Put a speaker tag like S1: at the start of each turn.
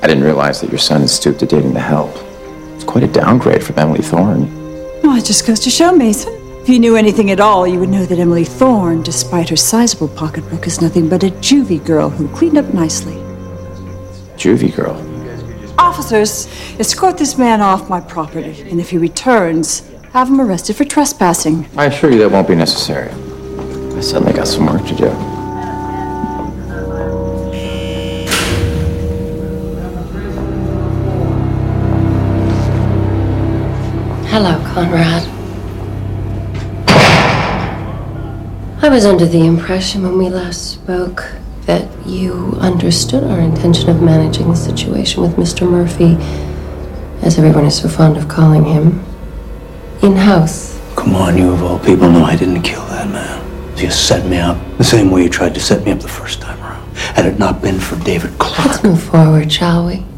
S1: I didn't realize that your son had stooped to dating the help. It's quite a downgrade from Emily Thorne.
S2: Well, it just goes to show, Mason. If you knew anything at all, you would know that Emily Thorne, despite her sizable pocketbook, is nothing but a juvie girl who cleaned up nicely.
S1: Juvie girl?
S2: Officers, escort this man off my property, and if he returns, have him arrested for trespassing.
S1: I assure you that won't be necessary. I suddenly got some work to do.
S3: Hello, Conrad. I was under the impression when we last spoke that you understood our intention of managing the situation with Mr. Murphy, as everyone is so fond of calling him, in-house.
S4: Come on, you of all people know I didn't kill that man. You set me up the same way you tried to set me up the first time around. Had it not been for David Clark.
S3: Let's move forward, shall we?